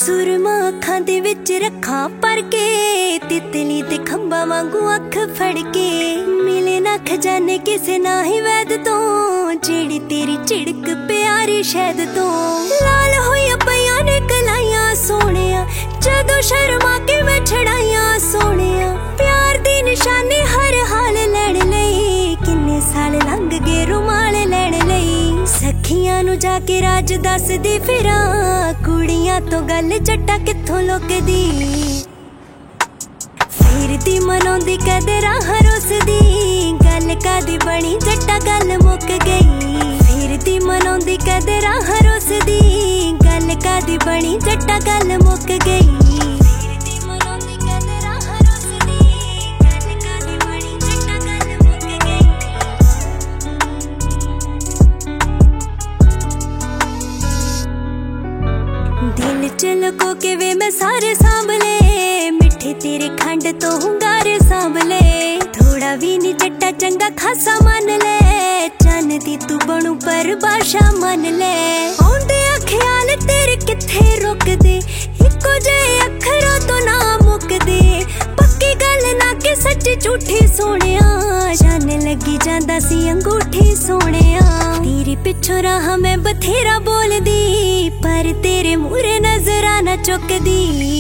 सुरमा अखां दे विच रखा पर के तितली ते खंबा वांगू अख फड़ के मिले ना खजाने किसे ना ही वैद तो जेड़ी तेरी झिड़क प्यारी शहद तो लाल होइया पईयां ने कलाइयां सोहणिया जदों शर्मा के मैं छड़ाइयां सोहणिया प्यार दी निशानी हर हाल लैण लई किन्ने साल लंघ गए रुमाल लैण लई सखियां नू जाके राज दसदी फिरां कुड़ियां तो गल जट्टा कित्थों लुकदी फिरदी मनौंदी कदरां हर उसदी गल कादी बनी जट्टा गल मुक गई फिरदी मनौंदी कदरां हर उसदी गल कादी बनी जट्टा गल मुक गई दिल च लुको के वे मैं सारे सांभले मिठे तेरे खंड तो हुंगारे सांभले थोड़ा भी नी जट्टा चंगा खासा मान ले चन दी तू बनू पर बाशा मान ले आउंदे ख्याल तेरे किथे रुक दे इको जे अखरां तो ना मुक दे पक्की गल ना कि सच झूठी सोहणिया जान लगी जांदा सी अंगूठी सोहणिया तेरे पिछों राह मैं बथेरा बोलदी पर तेरे मूरे नजरां ना चुकदी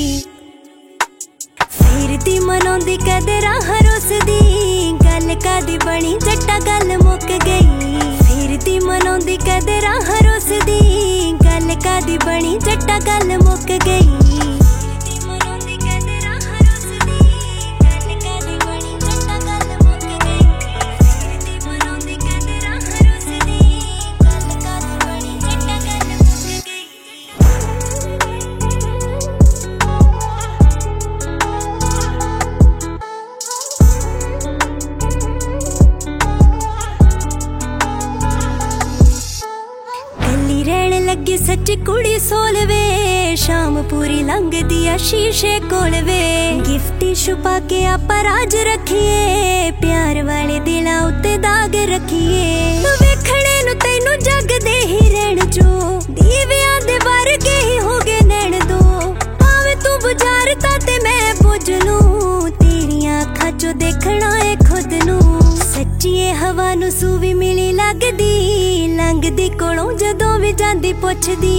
फिरदी मनौंदी कदरां हर उसदी गल कादी बनी जट्टा गल मुक गई फिरदी मनौंदी कदरां हर उसदी गल कादी बनी जट्टा गल मुक गई लगी सच कुड़ी सोलवे शाम पूरी लंघदी आ शीशे कोल वे गिफ्ट छुपा के आपा राज रखिए प्यार वाले दिलां उत्ते दाग रखिए वेखणे नू तैनू जग दे ही रहण जो दीवियां दे वर्गे ही हो गए नैण दो भावें तू बुझारता ते मैं बुझ लूं तेरियां अखां चों देखना है खुद नू सच्चीए हवा नू सूवी मिली लगदी लंघदी कोलों जदों भी जांदी पुछदी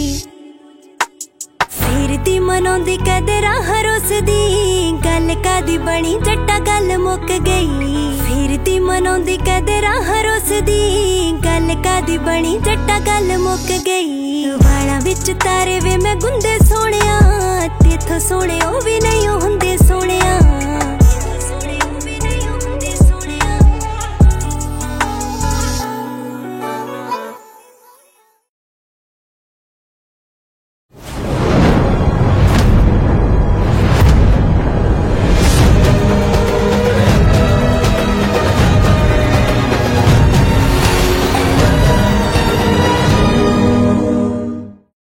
फिरदी मनौंदी कदरां हर उसदी गल कादी बनी जट्टा गल मुक गई फिरदी मनौंदी कदरां हर उसदी गल कादी बनी जट्टा गल मुक गई वाला विच तारे वे मैं गुंदे सोहणिया तेथों सोहणे ओ भी नहीं हुंदे सोहणिया